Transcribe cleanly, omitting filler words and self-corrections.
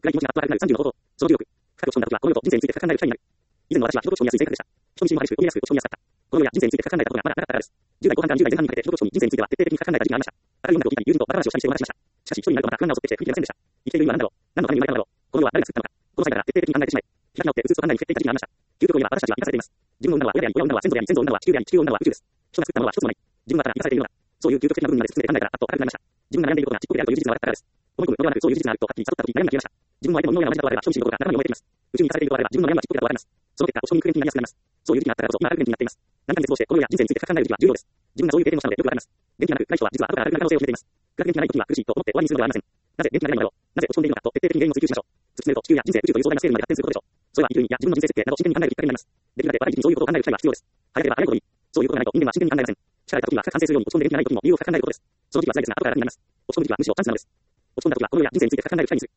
暗い気持ちが悪くなる35の方法。その16。深く落ち込んだ時は、この世と人生について深く考える機会になる。以前の私は人と落ち込みやすい性格でした。人見知りも激しく、追いやすく、落ち込みやすかった。この世や人生について深く考えたことがまだなかったからです。10代後半から10代前半にかけて人と落ち込み、人生については徹底的に深く考えた時期がありました。明るい音楽を聴いたり、友人とバカ話をしたりしてお話ししました。しかし、一人になるとまた不安が襲ってきて、振り切れませんでした。生きている意味は何だろう。何のために生まれたのだろう。この世は誰が作ったのか。この際から徹底的に考えてしまい、開き直ってうつうつと考えにふけていた時期がありました。究極を言えば私たちは生かされています。自分の女は親であり、親女は先祖であり、先祖女は地球であり、地球女は宇宙です。人が作ったものは一つもない。自分はただ生かされているのだ。そういう究極的な部分まで突き詰めて考えたら、あっと明るくなりました。自分が悩んでいることがちっぽけであるという事実が分かったからです。思い込むのではなく、そういう事実があるとはっきり悟った時、悩みが消えました。自分は相手の脳やの同じだとあれば、人見知りのことが中身に燃えています。宇宙に生かされているとあれば、自分の悩みはちっぽけだと分かります。その結果、落ち込みに苦しみになりやすくなります。そういう時期があったからこそ、今ある元気になっています。何かに絶望して、この世や人生について深く考える時は重要です。自分がそういう経験をしたのでよくわかります。元気がなく、暗い人は実は後から明るくなる可能性を秘めています。暗く元気がない時には苦しいと思って終わりにするのではありません。なぜ元気がないのだろう。なぜ落ち込んでいるのかと徹底的に原因を追求しましょう。突き詰めると地球や人生、宇宙という壮大なスケールまで発展することでしょう。それは生きる意味や自分の人生設計など真剣に考えるきっかけになります。できるだけ若い時期にそういうことを考える機会は必要です。早ければ早いほどいい。そういうことがないと人間は真剣に考えません。力が出た時は深く反省するように落ち込んで元気がない時も理由を深く考えることです。その時は辛いですが後から楽になります。落ち込む時はむしろチャンスなのです。落ち込んだ時はこの世や人生について深く考える機会にする。